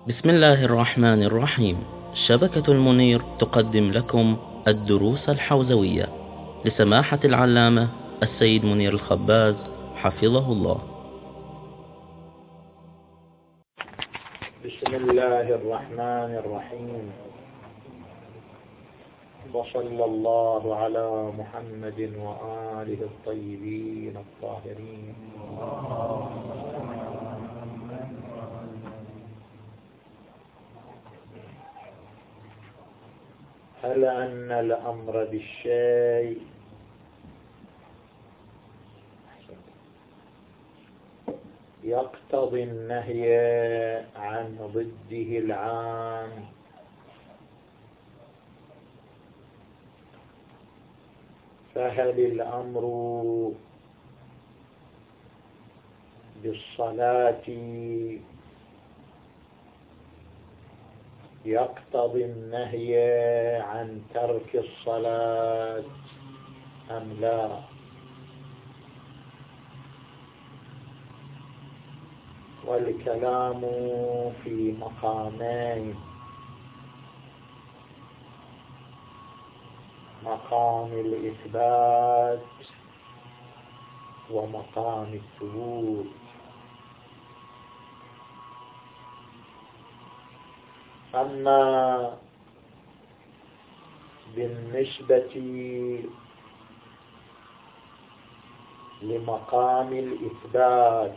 بسم الله الرحمن الرحيم. شبكة المنير تقدم لكم الدروس الحوزوية لسماحة العلامة السيد منير الخباز حفظه الله. بسم الله الرحمن الرحيم، وصلى الله على محمد وآله الطيبين الطاهرين. هل أن الأمر بالشيء يقتضي النهي عن ضده العام؟ فهل الأمر بالصلاة يقتضي النهي عن ترك الصلاة أم لا؟ والكلام في مقامين: مقام الإثبات ومقام الثبوت. أما بالنسبة لمقام الإثبات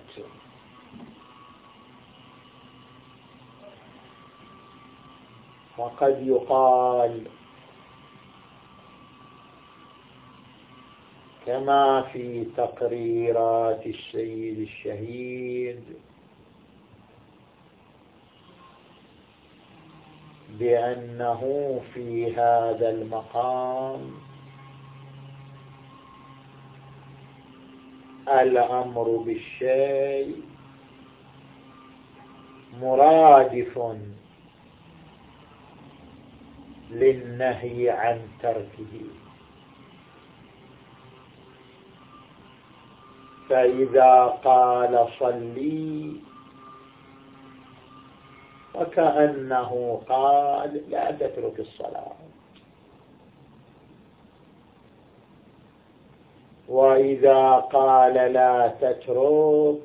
فقد يقال كما في تقريرات السيد الشهيد بأنه في هذا المقام الأمر بالشيء مرادف للنهي عن تركه. فإذا قال صلي وكأنه قال لا تترك الصلاة، وإذا قال لا تترك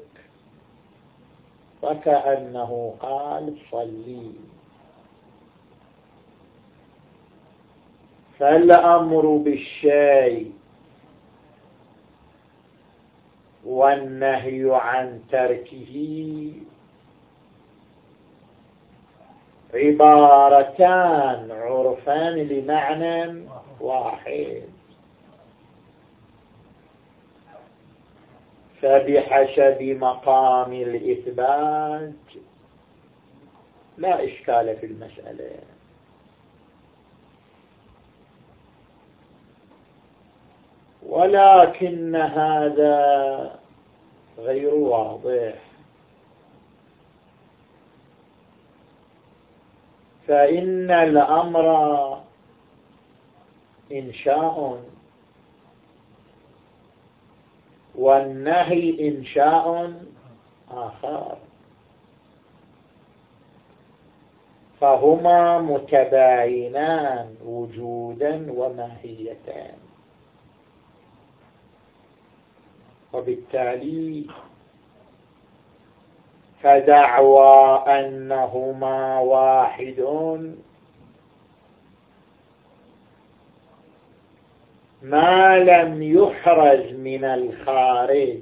وكأنه قال صلي. فالأمر بالشيء والنهي عن تركه عبارتان عرفان لمعنى واحد، فبحسب مقام الإثبات لا إشكال في المسألة، ولكن هذا غير واضح. فإن الأمر إنشاء والنهي إنشاء آخر، فهما متباينان وجودا وماهيتان، وبالتالي فدعوى أنهما واحد ما لم يحرز من الخارج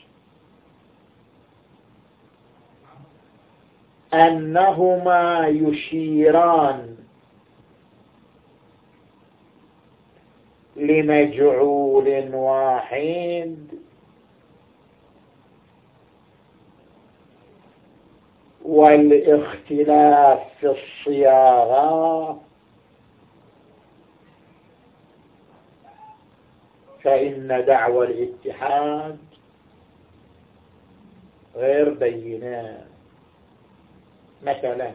أنهما يشيران لمجعول واحد، والاختلاف في الصياغة فإن دعوى الاتحاد غير بينة. مثلا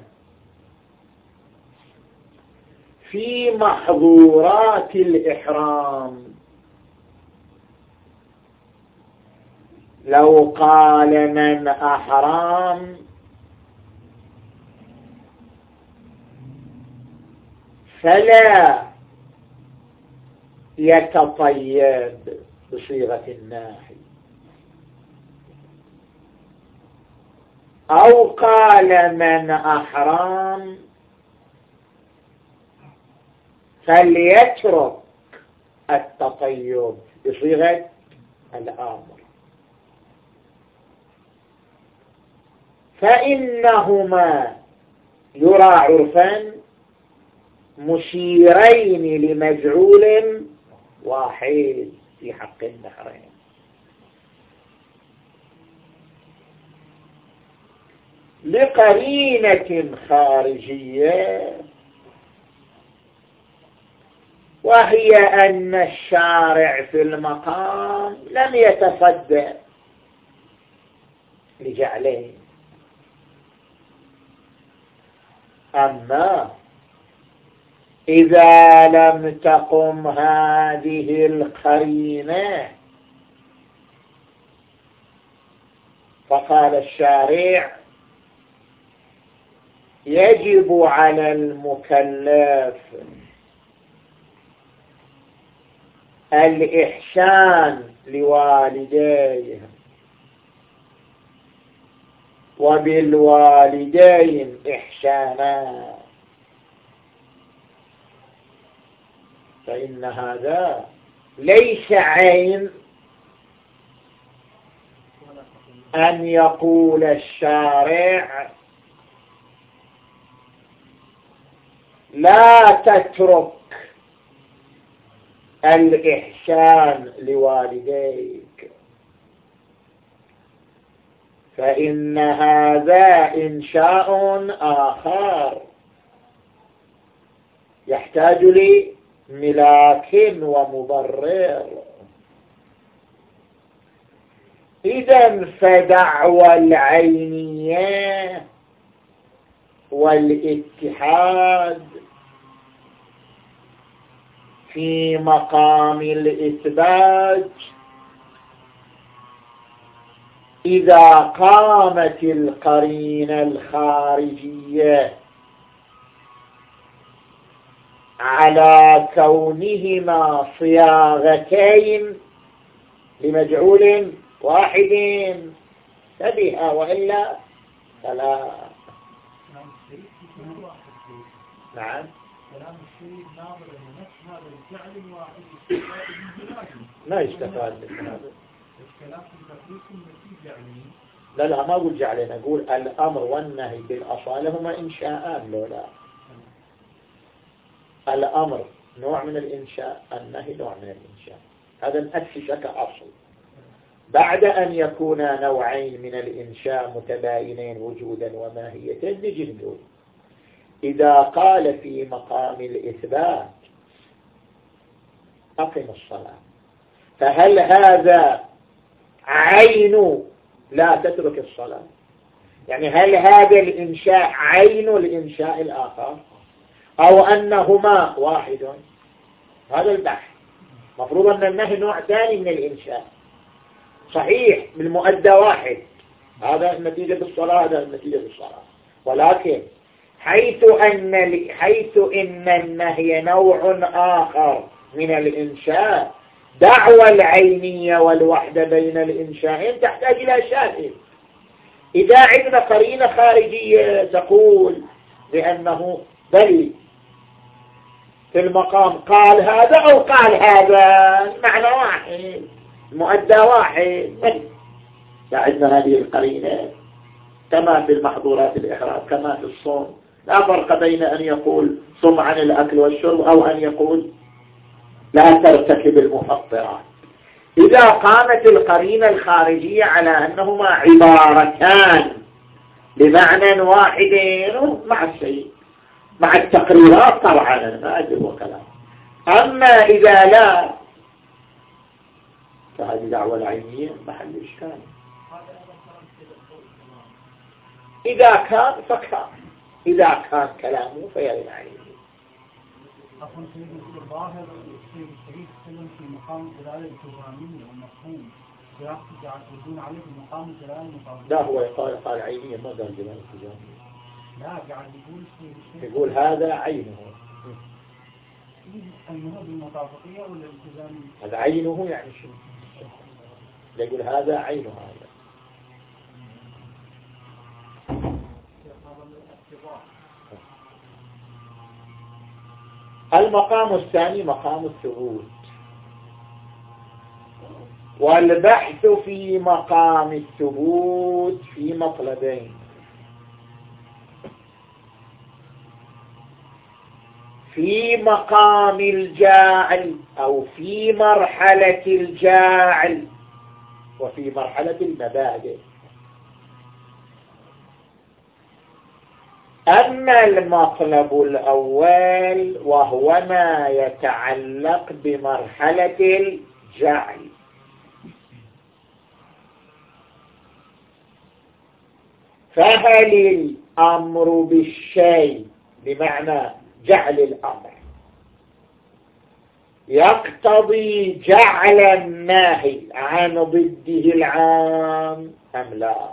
في محظورات الإحرام لو قال من أحرم فلا يتطيب بصيغة الناحي، أو قال من أحرام فليترك التطيب بصيغة الأمر، فإنهما يرى عرفا مشيرين لمجعول واحد في حق النحرين. لقرينة خارجية، وهي أن الشارع في المقام لم يتصدى لجعلين، أما إذا لم تقم هذه القرينة فقال الشارع يجب على المكلف الإحسان لوالديه، وبالوالدين إحسانا، فإن هذا ليس عين أن يقول الشارع لا تترك الإحسان لوالديك، فإن هذا إنشاء آخر يحتاج لملاك ومبرر. إذن فدعوى العينية والاتحاد في مقام الإثبات إذا قامت القرينة الخارجية على كونهما صياغتين لمجعول واحد فبها، وإلا فلا. نعم. كلام السيد ناظر أن نفس هذا الجعل الواحد ما يستفاد من هذا الكلام في تفريق النتيجة يعني. لا ما أقول جعلين، أقول الأمر والنهي بالأصالة هما إنشاءان. لا الأمر نوع من الإنشاء، النهي نوع من الإنشاء، هذا نأسس كأصل. بعد أن يكون نوعين من الإنشاء متباينين وجودا وماهية نجي نقول إذا قال في مقام الإثبات أقم الصلاة، فهل هذا عين لا تترك الصلاة؟ يعني هل هذا الإنشاء عين الإنشاء الآخر أو أنهما واحد؟ هذا البحث. مفروض أن النهي نوع ثاني من الإنشاء، صحيح بالمؤدى واحد، هذا النتيجة بالصلاة هذا النتيجة بالصلاة، ولكن حيث إن النهي نوع آخر من الإنشاء، دعوى العينية والوحدة بين الإنشاءين تحتاج إلى شاهد. إذا عندنا قرينة خارجية تقول بأنه بل في المقام قال هذا أو قال هذا معنى واحد مؤدى واحد، بل عندنا هذه القرينة كما في المحظورات الإحرام كما في الصوم، لا فرق بين أن يقول صم عن الأكل والشرب أو أن يقول لا ترتكب المفطرات. إذا قامت القرينة الخارجية على أنهما عبارتان بمعنى واحد مع الشيء مع التقريرات طبعا ما أجل وكلام. أما إذا لا فهذه دعوة العينية محل إشكال. إذا كان فكان، إذا كان كلامه فيرد عليه. أقول سيدنا في الظاهر السيد الشريف تكلم في مقام الدلالة التزامية والمفهوم يعتمدون عليه في مقام الدلالة المطابقة. لا هو قال عينية ما قال دلالة التزامية. لا قاعد يقول يقول هذا عينه. المهم المطابقية ولا الالتزامية؟ هذا عينه يعني شنو؟ يقول هذا عين هذا. المقام الثاني مقام الثبوت، والبحث في مقام الثبوت في مطلبين: في مقام الجاعل أو في مرحلة الجاعل وفي مرحلة المبادئ. أما المطلب الأول وهو ما يتعلق بمرحلة الجعل، فهل الأمر بالشيء بمعنى جعل الأمر يقتضي جعل الناهي عن ضده العام أم لا؟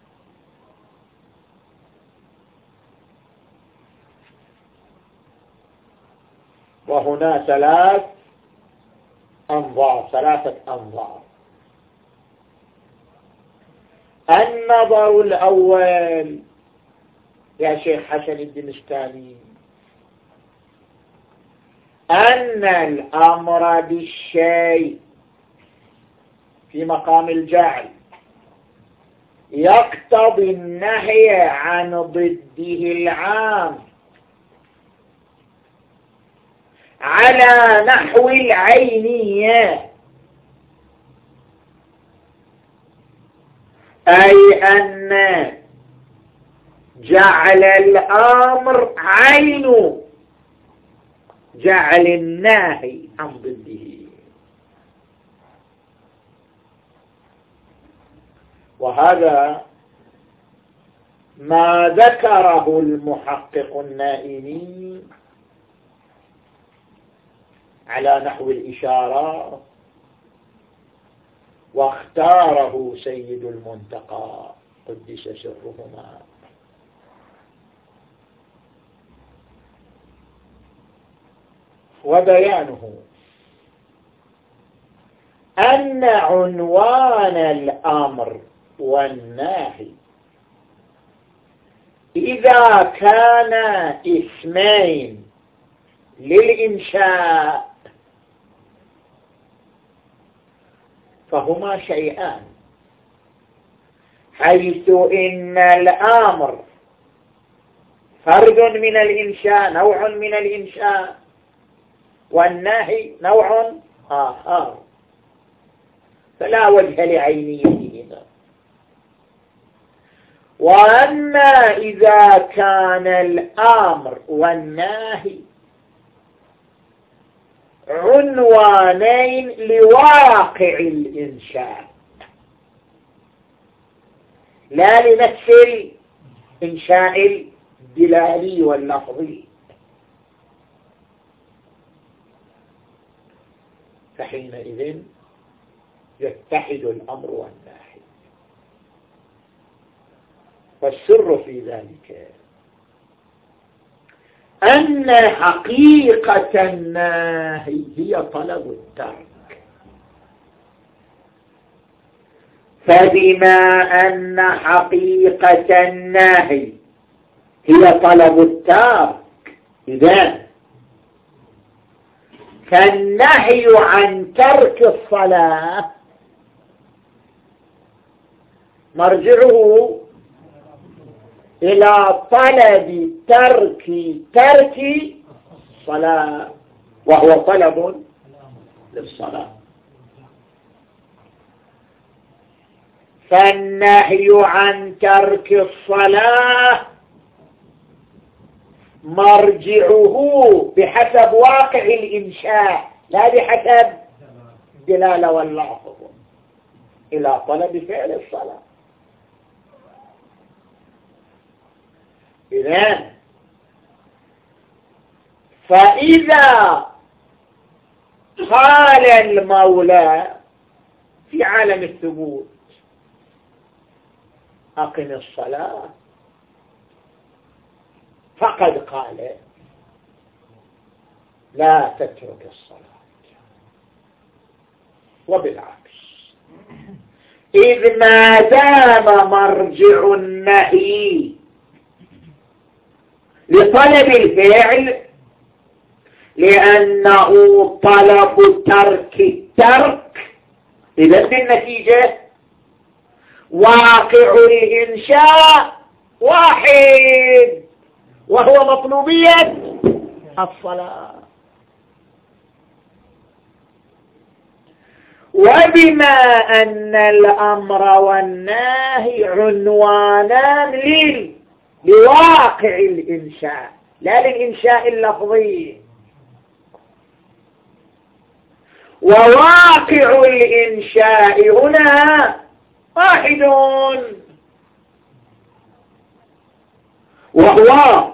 وهنا ثلاثة أنظار. النظر الأول يا شيخ حسن الدمشقاني أن الأمر بالشيء في مقام الجعل يقتضي النهي عن ضده العام على نحو العينية، أي أن جعل الأمر عين جعل الناهي عن ضده. وهذا ما ذكره المحقق النائمي على نحو الإشارة، واختاره سيد المنتقى قدس سرهما. وبيانه أن عنوان الأمر والنهي إذا كان اسمين للإنشاء فهما شيئان، حيث إن الأمر فرد من الإنشاء، نوع من الإنشاء، والنهي نوع آخر، فلا وجه لعينيته. وأما إذا كان الأمر والنهي عنوانين لواقع الإنشاء لا لنفس الإنشاء الدلالي واللفظي، فحينئذ يتحد الأمر والنهي. والسر في ذلك أن حقيقة النهي هي طلب الترك، فبما أن حقيقة النهي هي طلب الترك، إذن فالنهي عن ترك الصلاة مرجعه إلى طلب ترك الصلاة، وهو طلب للصلاة. فالنهي عن ترك الصلاة مرجعه بحسب واقع الإنشاء لا بحسب الدلالة واللفظ إلى طلب فعل الصلاة. إذن فإذا قال المولى في عالم الثبوت أقم الصلاة، فقد قال لا تترك الصلاة. وبالعكس، إذ ما دام مرجع النهي لطلب الفعل لأنه طلب ترك الترك، إذا النتيجة واقع الإنشاء واحد وهو مطلوبية الصلاة. وبما أن الأمر والنهي عنوانان لواقع الإنشاء لا للإنشاء اللفظي، وواقع الإنشاء هنا واحد وهو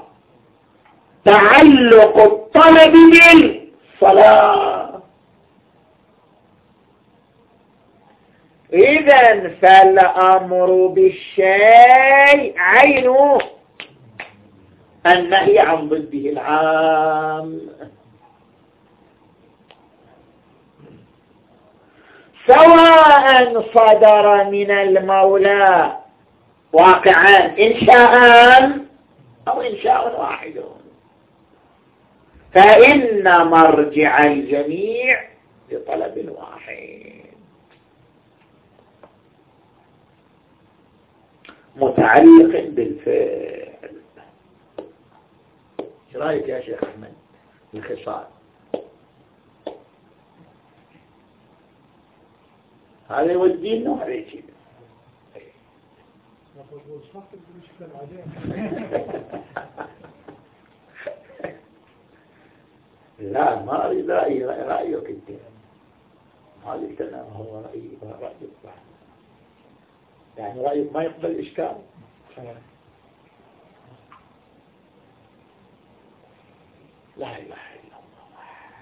تعلق الطلب بالصلاة. إذن فالأمر بالشيء عينه النهي عن ضده العام، سواء صدر من المولى واقعان إنشاءان أو إنشاء واحد، فإن مرجع الجميع لطلب واحد متعلق بالفعل. ايش رايك يا شيخ احمد الخصال؟ هذا يودينا وهذا يجينا. لا ما أريد رأيك أنت، هذا الكلام هو رأيك يعني رأيك ما يقبل إشكال. لا إله إلا الله.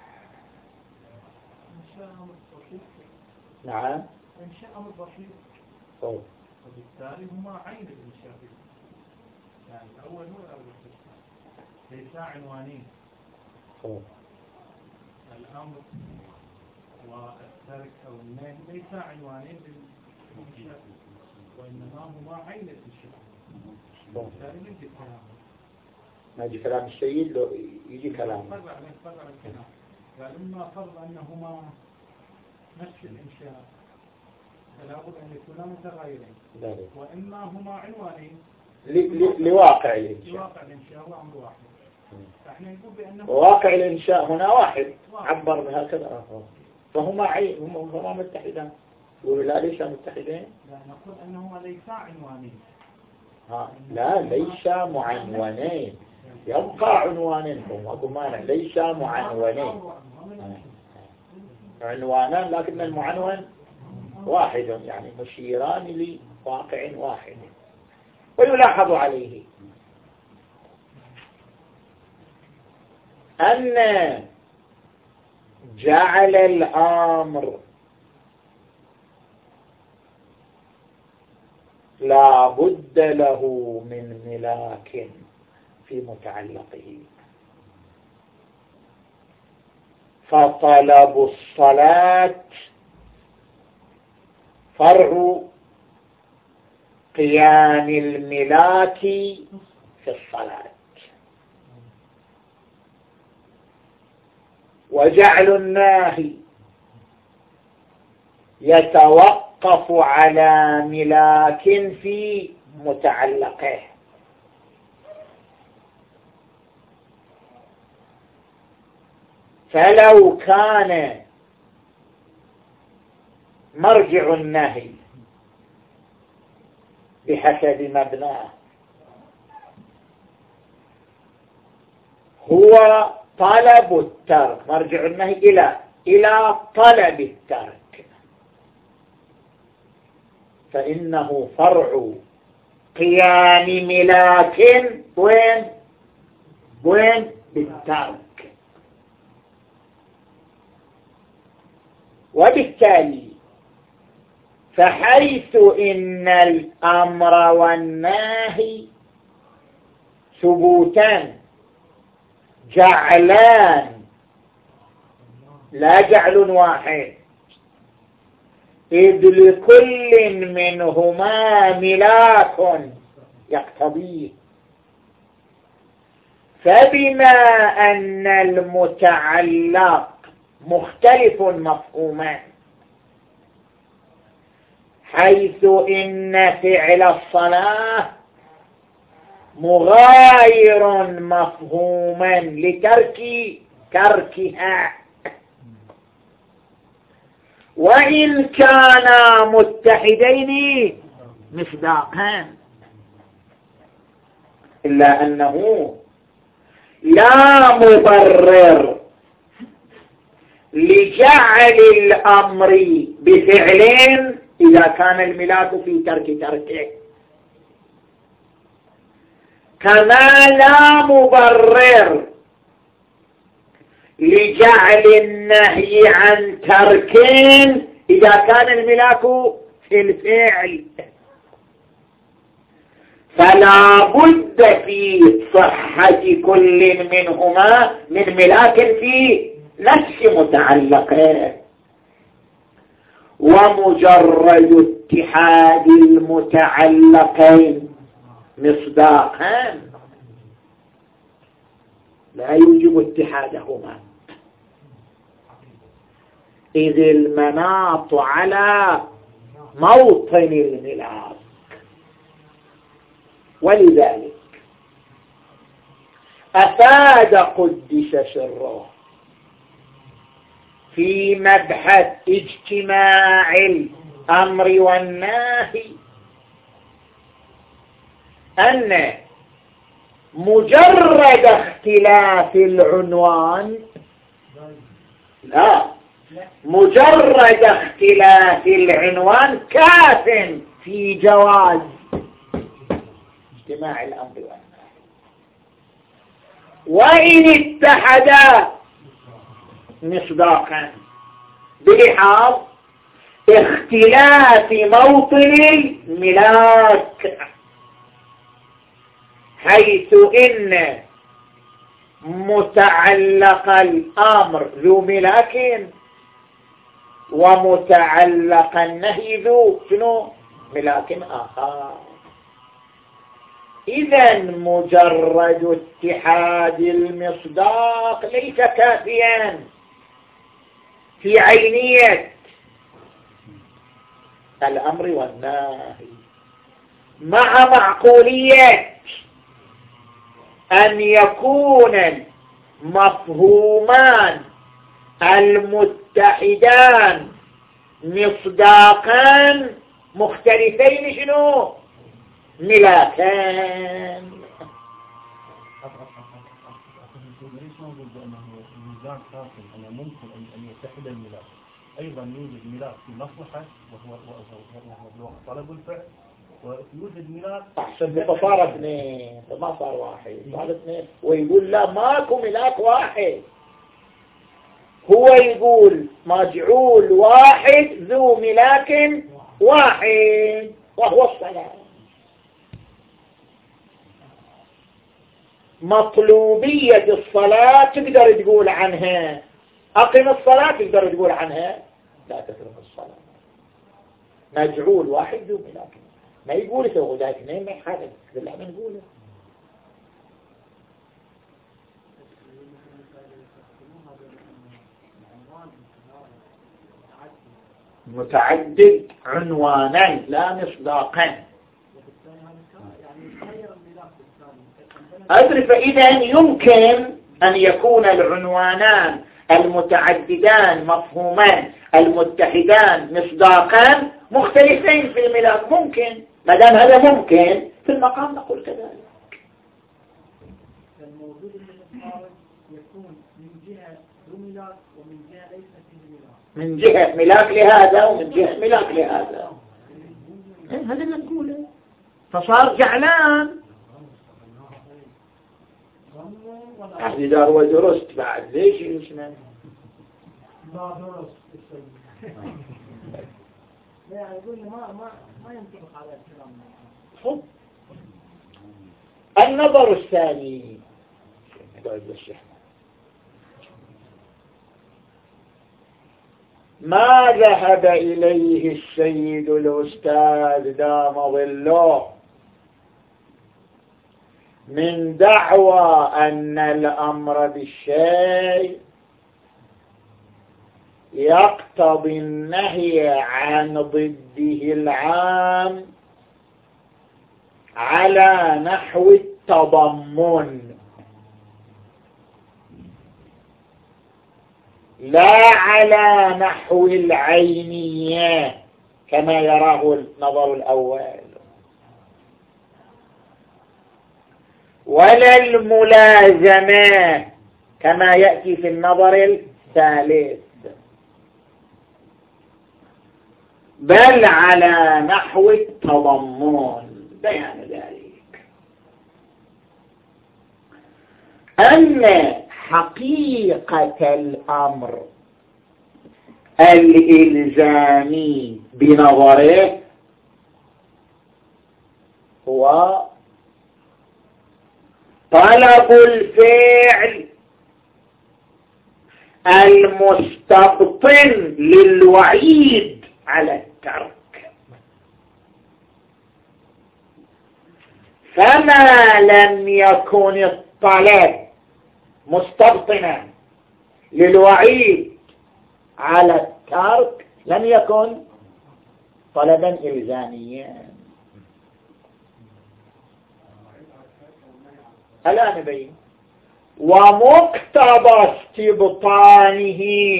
نعم إنشاء أمر بسيط، وبالتالي هما عين الإنشاء، يعني الأول هو الأول ليس عنوانين، الأمر والترك أو النهي ليس عنوانين للإنشاء، وإنما هما عين الإنشاء. بالتالي من الكلام ما يجي كلام السيد لو يجي كلام فرع الكلام، فإما فرض أنهما نفس الإنشاء فلا بد أن يكونا متغيرين، وإما هما عنوانين لواقع الإنشاء. لواقع الإنشاء هو أمر واحد، فإحنا نقول بأنه واقع الإنشاء هنا واحد عبر بهكذا، فهما عين هما متحدان. ولا ليس متحدين؟ لا، نقول أنهما ليس عنوانين. لا ليس معنونين، يبقى عنوانين، أقول مانع ليس معنونين، عنوانان لكن المعنون واحد، يعني مشيران لواقع واحد. ويلاحظ عليه أن جعل الأمر لا بد له من ملاك في متعلقه، فطلب الصلاة فرع قيام الملاك في الصلاة، وجعل الناهي يتوقف على ملاك في متعلقه. فلو كان مرجع النهي بحسب مبناه هو طلب الترك، مرجع النهي إلى طلب الترك، فإنه فرع قيام ملاك وين بالترك. وبالتالي فحيث إن الأمر والنهي ثبوتان جعلان لا جعل واحد، إذ لكل منهما ملاك يقتضيه. فبما أن المتعلق مختلف مفهوما، حيث إن فعل الصلاة مغاير مفهوما تركها، وإن كانا متحدين مصداقا، إلا أنه لا مبرر لجعل الأمر بفعلين إذا كان الملاك في تركه، كما لا مبرر لجعل النهي عن تركين إذا كان الملاك في الفعل. فلا بد في صحة كل منهما من ملاك في نفس متعلقه، ومجرد اتحاد المتعلقين مصداقا لا يوجب اتحادهما، إذ المناط على موطن الملاك. ولذلك أفاد قدس سره في مبحث اجتماع الأمر والنهي أن مجرد اختلاف العنوان، لا، مجرد اختلاف العنوان كاف في جواز اجتماع الأمر والنهي، وإن اتحدا مصداقا بلحاظ اختلاف موطن الملاك، حيث إن متعلق الأمر ذو ملاك ومتعلق النهي ذو ملاك آخر. إذن مجرد اتحاد المصداق ليس كافيا في عينية الأمر والنهي، مع معقولية أن يكون مفهومان المتحدان مصداقان مختلفين ملاكان. ممكن أن يتحد الملاك، أيضا يوجد ملاك في مصلحة وهو طلب الفعل، ويوجد ملاك أحسن فصار اثنين، ما صار واحد، صار اثنين. ويقول لا ماكو ملاك واحد، هو يقول مجعول واحد ذو ملاك واحد وهو الصلاة. مطلوبية الصلاة تقدر تقول عنها أقم الصلاة، تقدر تقول عنها لا تترك الصلاة. مجعول واحد ذو ملاك، ما يقول سوى ذلك اثنين، ما يحدث بالله ما نقوله. متعدد عنوانا لا مصداقا. أدري. فإذا يمكن أن يكون العنوانان المتعددان مفهومان المتحدان مصداقان مختلفين في الملاك، ممكن. ما دام هذا ممكن في المقام نقول كذلك. الموجود المتقارب يكون من جهة ذو ملاك ومن جهة ليس فيه ملاك، من جهة ملاك لهذا ومن جهة ملاك لهذا، هذا اللي نقوله. فصار جعلان. أحد دار ودرست بعد ليش يسمى ما درست يعني يقول ما ينطبق على الكلام. النظر الثاني ما ذهب إليه السيد الأستاذ دام ظله من دعوى أن الأمر بالشيء يقتضي النهي عن ضده العام على نحو التضمن، لا على نحو العينية كما يراه النظر الأول، ولا الملازمة كما يأتي في النظر الثالث، بل على نحو التضمن. بيان ذلك أن حقيقة الأمر الإلزامي بنظره هو طلب الفعل المستبطن للوعيد على الترك، فما لم يكن الطلب مستبطنا للوعيد على الترك لم يكن طلبا إلزاميا. الآن نبين ومقتضى استبطانه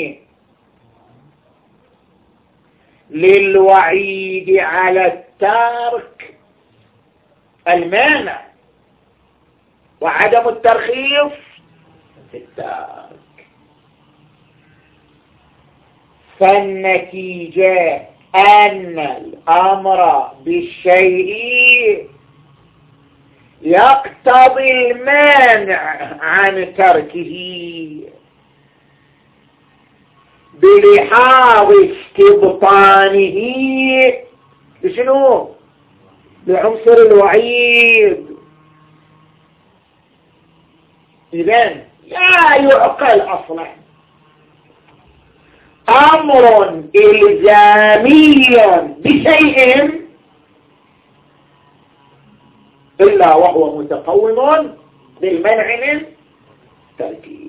للوعيد على الترك المانع وعدم الترخيص في الترك، فالنتيجة أن الأمر بالشيء يقتضي المانع عن تركه بلحاظ استبطانه بشنو؟ بعنصر الوعيد. إذن لا يعقل أصلا أمر إلزامي بشيء إلا وهو متقوم بالمنع من تركه.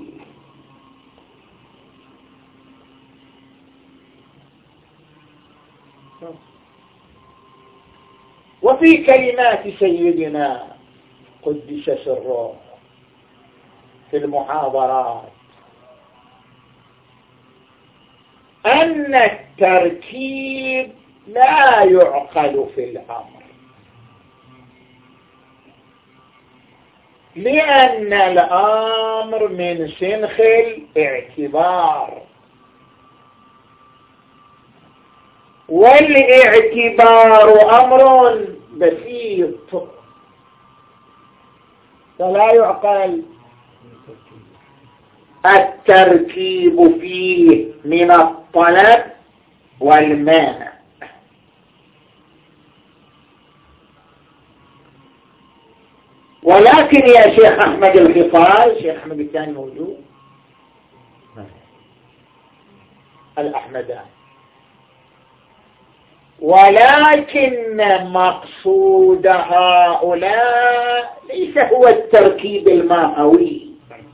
وفي كلمات سيدنا قدس سره في المحاضرات أن التركيب لا يعقل في الأمر، لأن الأمر من سنخ الاعتبار، والاعتبار أمر بسيط فلا يعقل التركيب فيه من الطلب والمانع. ولكن يا شيخ أحمد الخصال، شيخ أحمد الثاني موجود، الأحمدان، ولكن مقصود هؤلاء ليس هو التركيب الماهوي،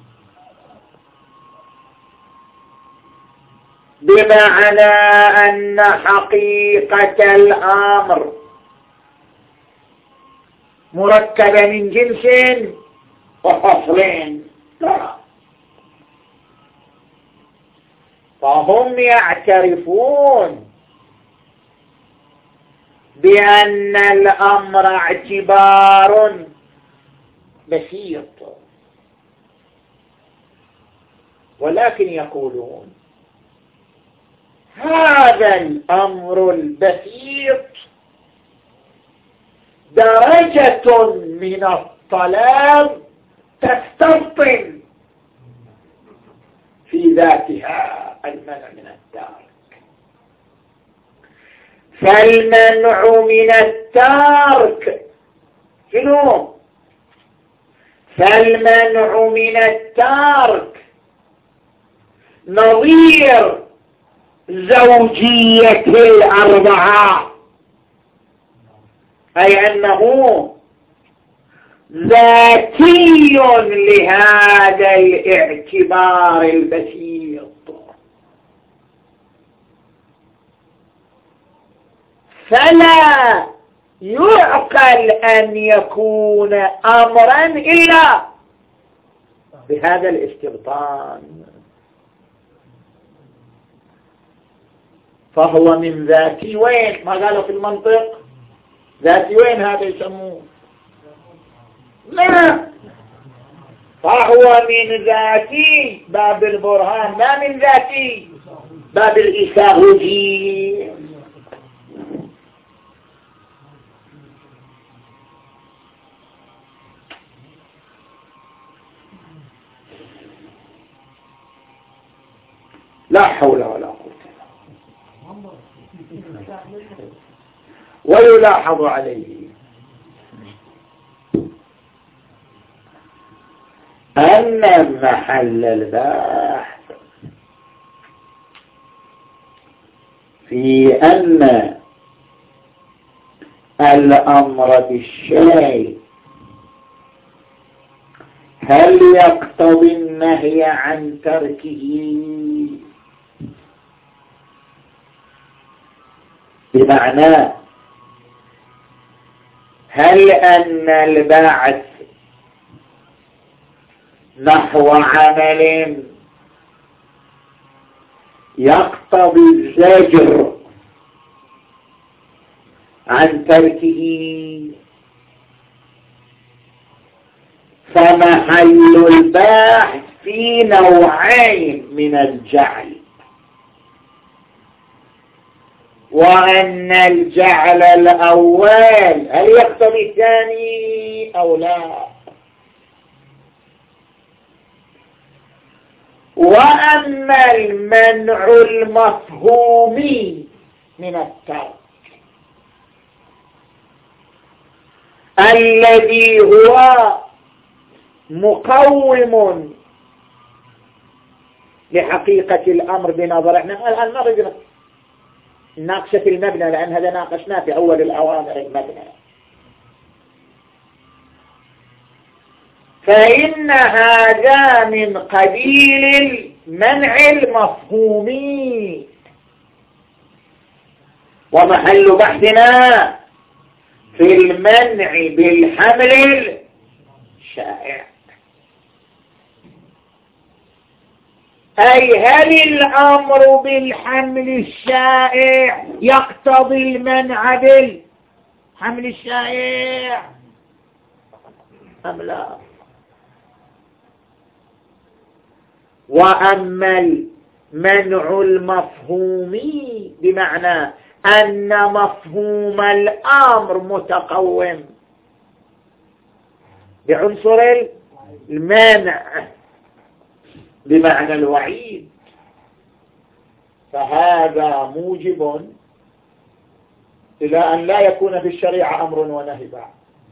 بمعنى أن حقيقة الأمر مركبة من جنس وفصلين، لا، فهم يعترفون بأن الأمر اعتبار بسيط، ولكن يقولون هذا الأمر البسيط درجة من الطلب تستبطن في ذاتها المنع من الترك، فالمنع من الترك شنو؟ فالمنع من الترك نظير زوجية الأربعة، أي أنه ذاتي لهذا الاعتبار البسيط، فلا يعقل أن يكون أمرا إلا بهذا الاستبطان، فهو من ذاتي وين ما قالوا في المنطق ذاتي وين هذا يسموه، لا، فهو من ذاتي باب البرهان، ما من ذاتي باب الإساهجي. لا حول ولا قوة. ويلاحظ عليه أن محل البحث في أن الأمر بالشيء هل يقتضي النهي عن تركه، بمعنى هل أن البعث نحو عمل يقتضي الزجر عن تركه، فمحل البحث في نوعين من الجعل، وأن الجعل الأول هل يقتضي الثاني أو لا، وأما المنع المفهومي من الترك الذي هو مقوم لحقيقة الأمر بنظر، احنا الآن ما ناقشة المبنى لأن هذا ناقشناه في أول الأوامر المبنى، فإن هذا من قبيل المنع المفهومي، ومحل بحثنا في المنع بالحمل الشائع، أي هل الأمر بالحمل الشائع يقتضي المنع بالحمل الشائع أم لا؟ وأما المنع المفهومي بمعنى أن مفهوم الأمر متقوم بعنصر المانع بمعنى الوعيد، فهذا موجب إلى أن لا يكون في الشريعة أمر ونهي بعد.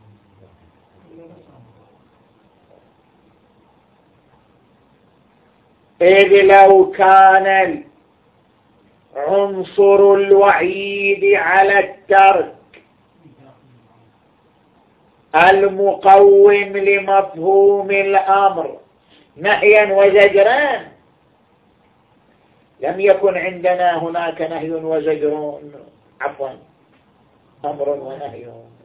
إذ لو كان عنصر الوعيد على الترك المقوم لمفهوم الأمر نهيا وزجرا لم يكن عندنا هناك نهي وزجر، عفوا أمر ونهي،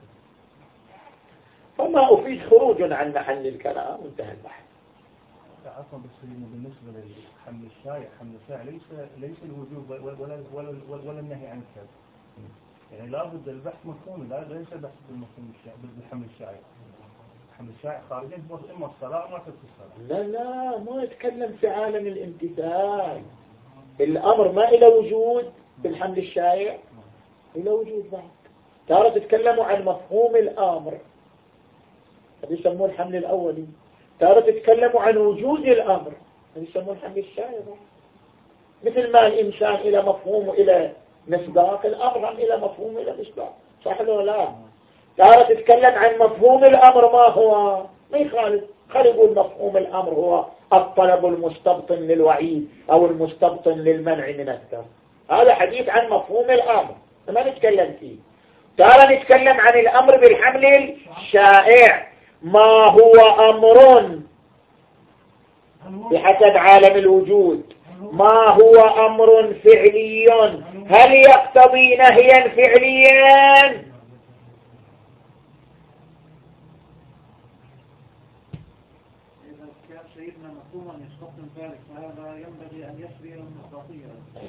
فما أفيد خروج عن محل الكلام، انتهى البحث. عفوا بس بالنسبة للحمل الشائع، حمل الشائع ليس الوجوب ولا النهي عن الترك، يعني لابد البحث مفهوم، ليس البحث بالحمل الشائع. الحمل الشائع خارجين إما الصلاة ما ترك الصلاة. لا ما يتكلم في عالم الامتثال، الأمر ما إلى وجود بالحمل الشائع، إلى وجود بعد. ترى تتكلموا عن مفهوم الأمر، هذا يسموه الحمل الأولي. ترى تتكلموا عن وجود الأمر، هذا يسموه الحمل الشائع. مثل ما الإنسان إلى مفهوم إلى مصداق، الأمر إلى مفهوم إلى مصداق، صح ولا لا؟ ترى تتكلم عن مفهوم الأمر ما هو، ما يخالف، خلي يقول مفهوم الأمر هو الطلب المستبطن للوعيد أو المستبطن للمنع من الترك، هذا حديث عن مفهوم الأمر ما نتكلم فيه. ترى نتكلم عن الأمر بالحمل الشائع، ما هو أمر بحسب عالم الوجود، ما هو أمر فعلي، هل يقتضي نهيا فعليا؟ إذا كان سيدنا مفهوما يستقم ذلك فهذا ينبغي أن يسري المستطيع.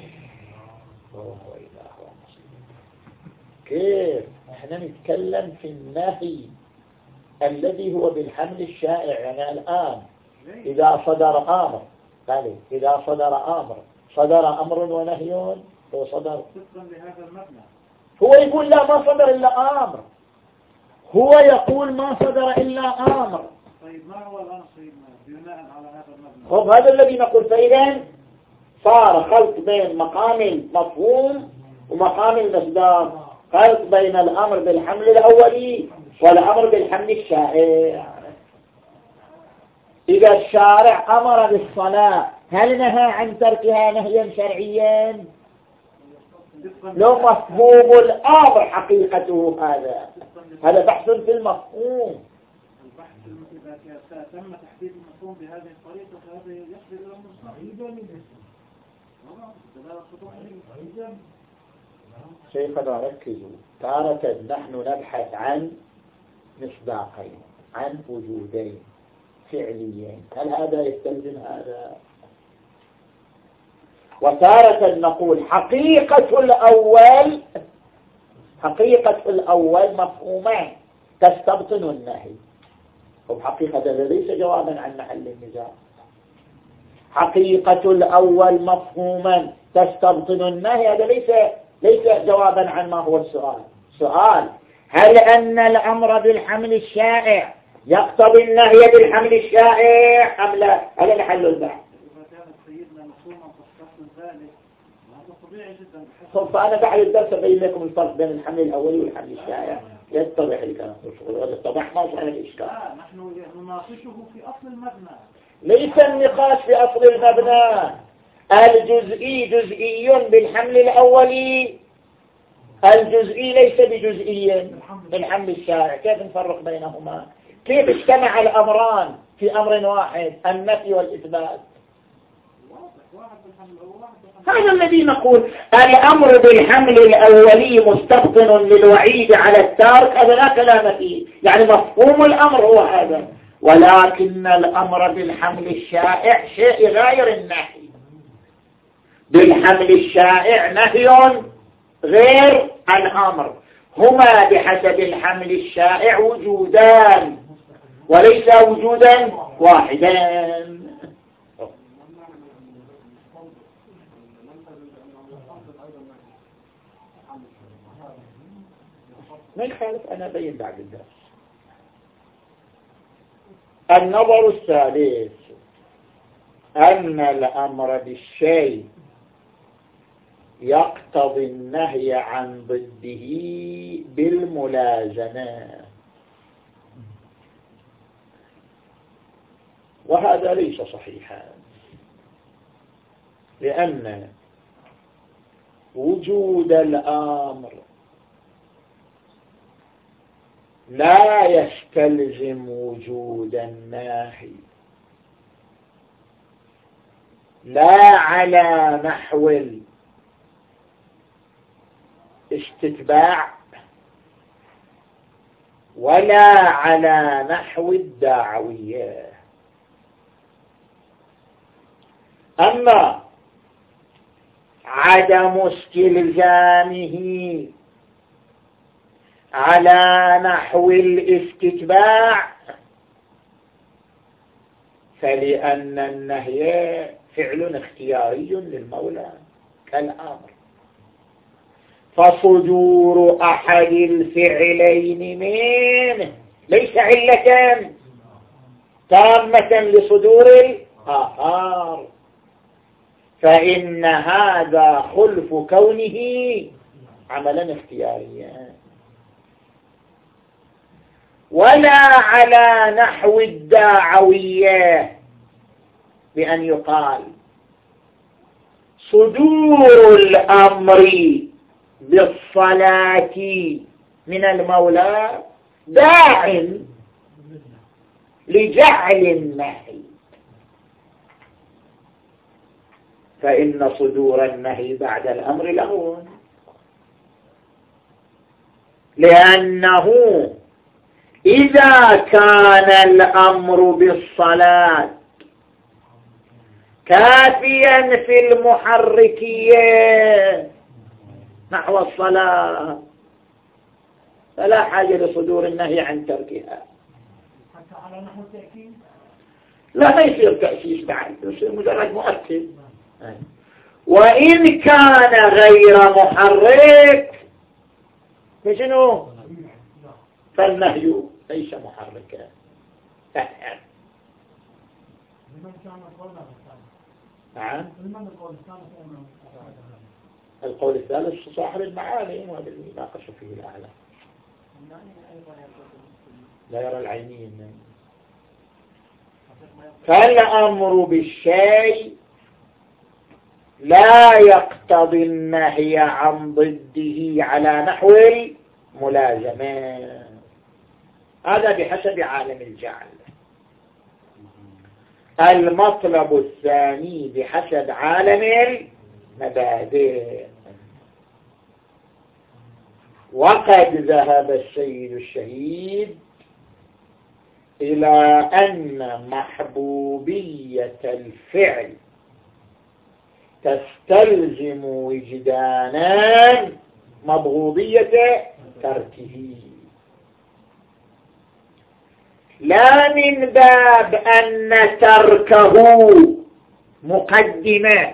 كيف احنا نتكلم في النهي الذي هو بالحمل الشائع؟ يعني الآن إذا صدر أمر، قال إذا صدر أمر ونهي هو صدر بهذا المبنى. هو يقول لا ما صدر إلا أمر، هو يقول ما صدر إلا أمر. طيب ما هو الأمر سيدنا بناء على هذا المبنى؟ خب هذا الذي نقول. فإذا صار خلط بين مقام المفهوم ومقام المصدر، خلط بين الأمر بالحمل الأولي والأمر بالحمل الشائع. إذا الشارع أمر بالصلاة هل نهى عن تركها نهيا شرعيا؟ لو مفهوم الأمر حقيقته هذا بحث في المفهوم. البحث إذا تم تحديد المفهوم بهذه الطريقة فهذا يصل إلى المصدر. شيخنا ركزوا، تارة نحن نبحث عن مصداقين، عن وجودين فعليين، هل هذا يستلزم هذا؟ وتارة نقول حقيقة الأول مفهومان تستبطن النهي. وبحقيقة هذا ليس جوابا عن محل النزاع. حقيقة الأول مفهوما تستبطن النهي، هذا ليس جوابا عن ما هو السؤال. سؤال هل أن الأمر بالحمل الشائع يقتضي النهي بالحمل الشائع أم لا؟ هذا محل البحث. إذا كان سيدنا مفهوما تستبطن ذلك هذا طبيعي جدا. فأنا بعد الدرس أبين لكم الفرق بين الحمل الأولي والحمل الشائع يتضح الكلام ولا اتضح ما وصل الإشكال. نحن نناقشه في أصل المبنى، ليس النقاش في أصل المبنى. الجزئي جزئي بالحمل الأولي، الجزئي ليس بجزئي بالحمل الشائع. كيف نفرق بينهما؟ كيف اجتمع الأمران في أمر واحد، النفي والإثبات؟ هذا الذي نقول الأمر بالحمل الأولي مستبطن للوعيد على التارك، هذا لا كلام فيه، يعني مفهوم الأمر هو هذا. ولكن الأمر بالحمل الشائع شيء غير النهي. بالحمل الشائع نهي غير الأمر، هما بحسب الحمل الشائع وجودان وليس وجودا واحدان. ما يخالف، أنا بين بعد الدرس. النظر الثالث أن الأمر بالشيء يقتضي النهي عن ضده بالملازمة، وهذا ليس صحيحا، لأن وجود الأمر لا يستلزم وجود الناهي، لا على نحو الاستتباع ولا على نحو الدعوية. أما عدم استلزامه على نحو الاستتباع فلأن النهي فعل اختياري للمولى كالأمر، فصدور أحد الفعلين منه ليس علة تامة لصدور الآخر، فإن هذا خلف كونه عملا اختياريا. ولا على نحو الدعوية بأن يقال صدور الأمر بالصلاة من المولى داع لجعل النهي، فإن صدور النهي بعد الأمر له، لأنه إذا كان الأمر بالصلاة كافيا في المحركية نحو الصلاة فلا حاجة لصدور النهي عن تركها. حتى على نحو التأكيد لا، ما يصير تأسيس بعد، يصير مجرد مؤكد. وإن كان غير محرك فشنو؟ فالنهي ليس محركا. نعم، القول الثالث صاحب المعاني وهذا اللي ناقش فيه الأعلى، لا يرى العينين. فالأمر بالشيء لا يقتضي النهي عن ضده على نحو الملازمة، هذا بحسب عالم الجعل. المطلب الثاني بحسب عالم المبادئ. وقد ذهب السيد الشهيد إلى أن محبوبية الفعل تستلزم وجدانا مبغوضية تركه، لا من باب أن تركه مقدمة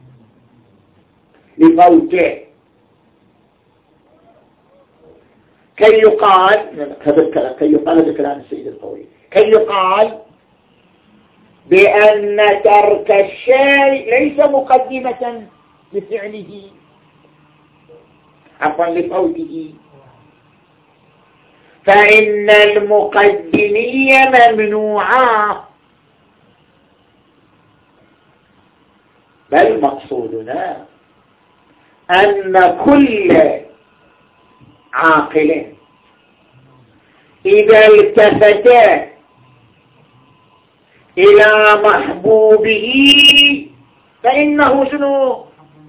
لفوته، كي يقال هذا كلام السيد القوي، كي يقال بأن ترك الشيء ليس مقدمة لفعله عفوا لفوته، فإن المقدمية ممنوعة، بل مقصودنا أن كل عاقل إذا التفت إلى محبوبه فإنه شنو؟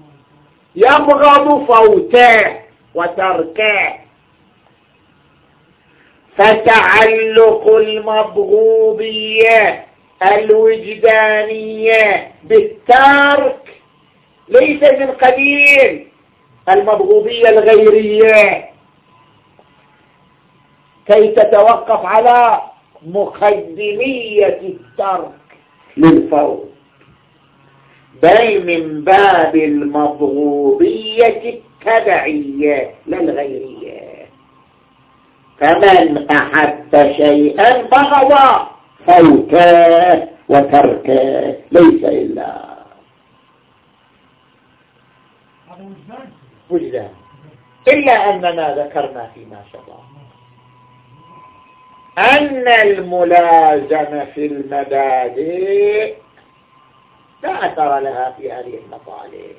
يبغض فوته وتركه. فتعلق المبغوضية الوجدانية بالترك ليس من قبيل المبغوضية الغيرية كي تتوقف على مقدمية الترك للفوت، بل من باب المبغوضية التبعية لا الغيرية. فمن أحب شيئا بغض فوته وتركه، ليس إلا وجدان، إلا أننا ذكرنا فيما سبق أن الملازمة في المبادئ لا أثر لها في هذه المطالب،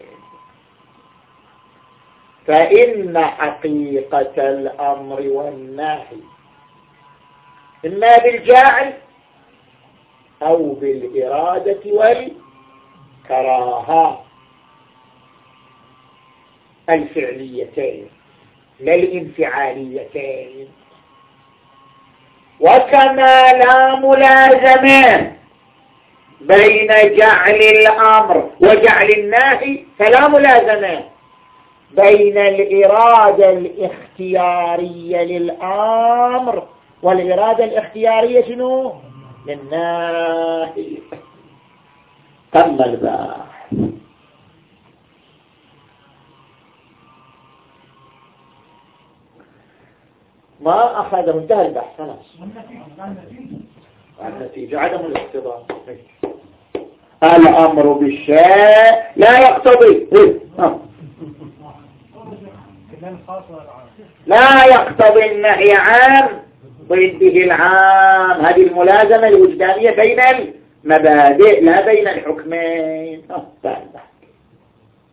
فإن حقيقة الأمر والنهي إما بالجعل أو بالإرادة والكراهة الفعليتين لا الانفعاليتين. وكما لا ملازمة بين جعل الأمر وجعل النهي، فلا ملازمة بين الإرادة الاختيارية للأمر والإرادة الاختيارية شنو؟ للنهي. تم البحث. ما أخذ منتهى البحث خلاص. النتيجة عدم الاقتضاء. الأمر بالشيء لا يقتضي لا يقتضي النهي عن ضده العام. هذه الملازمة الوجدانية بين المبادئ لا بين الحكمين.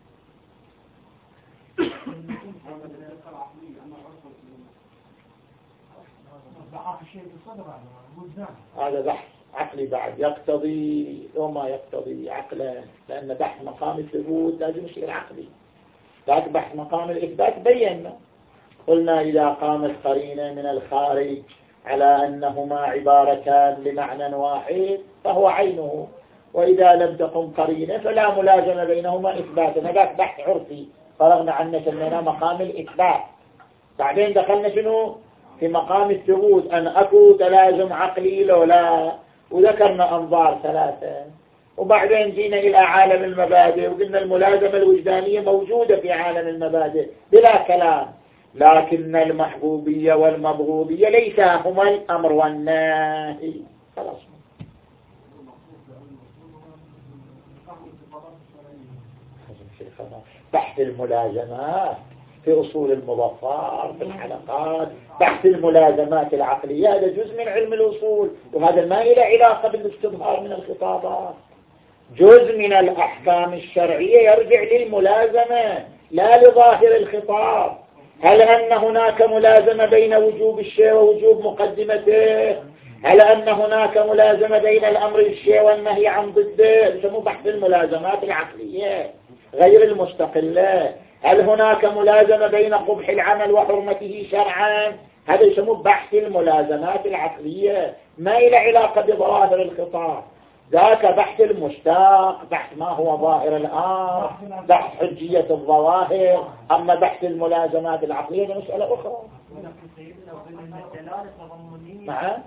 هذا بحث عقلي بعد يقتضي وما يقتضي عقلا، لأن بحث مقام الثبوت لازم يصير عقلي، لكن بحث مقام الإثبات بينا قلنا إذا قامت قرينة من الخارج على أنهما عبارتان لمعنى واحد فهو عينه، وإذا لم تقم قرينة فلا ملازمة بينهما إثباتا. هذا بحث عرفي فرغنا عنه سميناه مقام الإثبات. بعدين دخلنا شنو في مقام الثبوت، أن أكو تلازم عقلي لو لا، وذكرنا أنظار ثلاثة، وبعدين جينا إلى عالم المبادئ وقلنا الملازمة الوجدانية موجودة في عالم المبادئ بلا كلام، لكن المحبوبية والمبغوبية ليس هما الأمر والنهي. خلاص بحث الملازمات في أصول المظفر في الحلقات، بحث الملازمات العقلية هذا جزء من علم الأصول، وهذا ما له علاقة بالاستظهار من الخطابات، جزء من الأحكام الشرعية يرجع للملازمة لا لظاهر الخطاب. هل أن هناك ملازمة بين وجوب الشيء ووجوب مقدمته؟ هل أن هناك ملازمة بين الأمر الشيء والنهي عن ضده؟ يسموه بحث الملازمات العقلية غير المستقلة. هل هناك ملازمة بين قبح العمل وحرمته شرعا؟ هذا يسموه بحث الملازمات العقلية ما له علاقة بظواهر الخطاب. ذاك بحث المشتاق، بحث ما هو ظاهر الآن، بحث حجية الظواهر. أما بحث الملازمات العقلية هذه مسألة أخرى. نعم.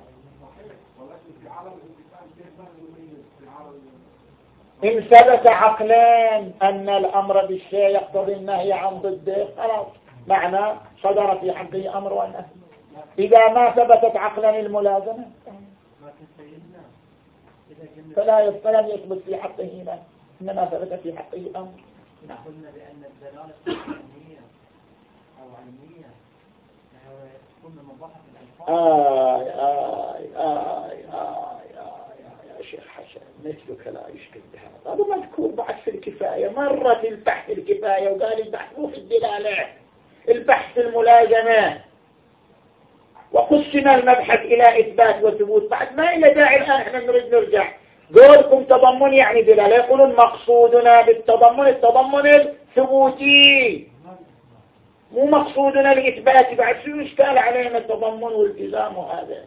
إن ثبت عقلا أن الأمر بالشيء يقتضي النهي عن ضده خلاص معنى صدر في حقه أمر والنهي. إذا ما ثبتت عقلا الملازمة فلا يثبت في حقه هنا، إنما ثبت في حقه أمر. قلنا بأن الدلالة علمية أو علمية تكون مضاحة يا شيخ حسن مثلك لا يشكل بهذا. هذا مذكور بعد في الكفاية مرة في البحث الكفاية، وقال البحث مو في الدلالة، البحث الملازمة، وقسم المبحث إلى إثبات وثبوت. بعد ما إلى داعي الآن احنا نريد نرجع قولكم تضمن يعني دلالة، يقولون مقصودنا بالتضمن التضمن الثبوتي مو مقصودنا الإثبات. بعد شو إشكال علينا التضمن والالتزام؟ وهذا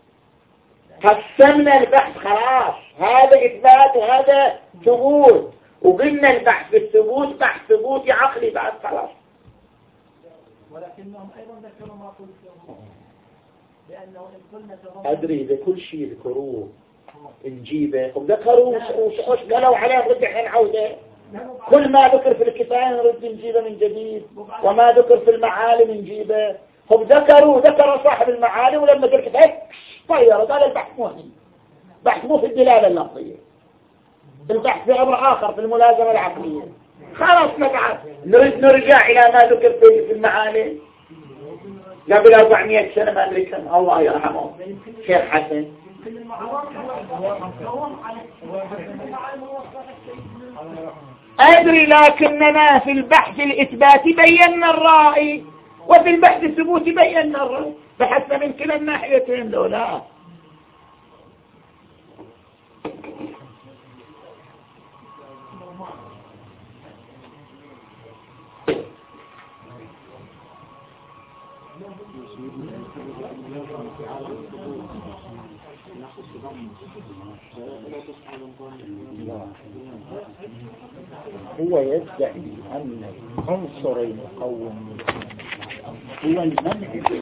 قسمنا البحث خلاص، هذا إثبات وهذا ثبوت، وقلنا البحث بالثبوت بحث ثبوتي عقلي بعد خلاص. ولكنهم أيضا ذكروا ما قلت لأنه إن قلنا أدري إذا كل شيء يذكروه نجيبه، وذكروا وشكلوا عليه نرد الحين عودة. كل ما ذكر في الكفاية نرد نجيبه من جديد، وما ذكر في المعالم نجيبه. هم ذكر صاحب المعالم، ولما ذكر الكفاية طيرت. هذا البحث مو هنا، بحث مو في الدلالة اللفظية، البحث في أمر آخر في الملازمة العقلية. خلاص نقعد نرجع إلى ما ذكر في المعالم قبل 400 سنة ما أدري كم، الله يرحمه شيخ حسن. أدري، لكننا في البحث الإثباتي بينا الرأي، وفي البحث الثبوتي بينا الرأي، بحثنا من كلا الناحيتين لولا. هو يدعي أن العنصر المقوم هو المنع